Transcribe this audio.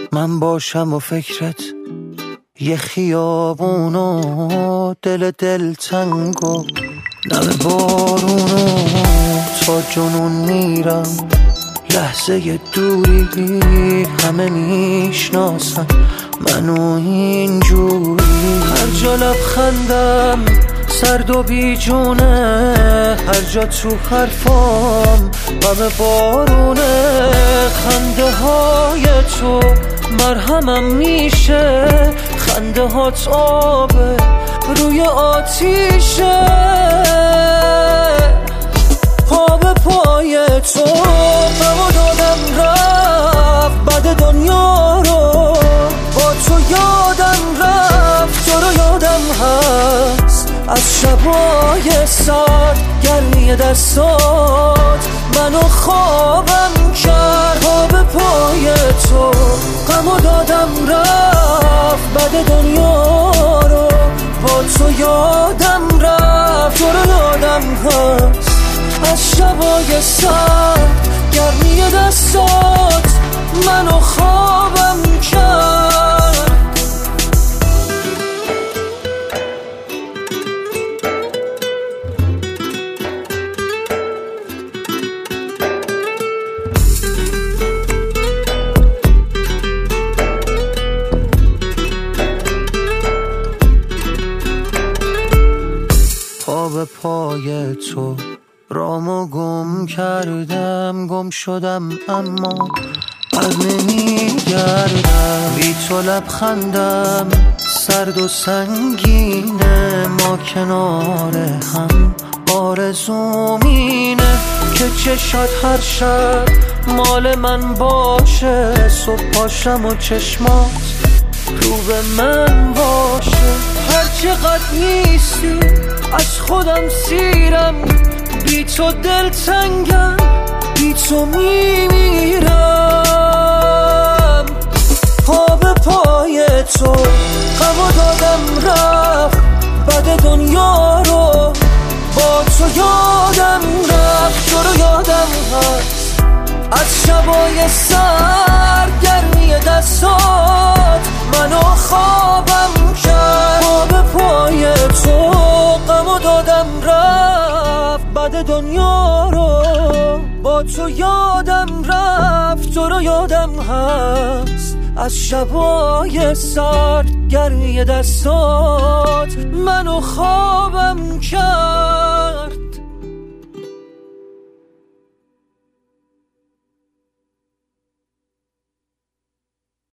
من باشم و فکرت یه خیابونو دل تنگو نم بارونو تا جنون میرم لحظه دوری همه میشناسن منو اینجوری هر جا لبخندم سرد و بیجونه هر جا تو حرفام غم بارونه خنده های تو مرهمم میشه خنده هات آبه روی آتیشه پا به پای تو غمو دادم رفت بعد دنیا رو با تو یادم رفت تو رو یادم هست از شبای سرد گرمی دستات منو خوابم کرد پا به پای تو غمو دادم رفت بعد دنیا رو با تو یادم رفت تو رو یادم هست از شبای سرد گرمی دستات منو خوابم کرد پا به پای تو رامو گم کردم گم شدم اما بر نمیگردم بی تو لبخندم سرد و سنگینه ما کنار هم آرزومینه که چشات هر شب مال من باشه صبح پاشم و چشمات رو به من باشه هر چقدر نیستی از خودم سیرم بی تو دل تنگم بی تو میمیرم پا به پای تو غمو دادم رفت بعد دنیا رو با تو یادم رفت تو رو یادم هست از شبای سرد گرمی دستات منو خوابم کرد پا به پای تو غمو دادم رفت بعد دنیا رو با تو یادم رفت تو رو یادم هست از شبای سرد گرمی دستات منو خوابم کرد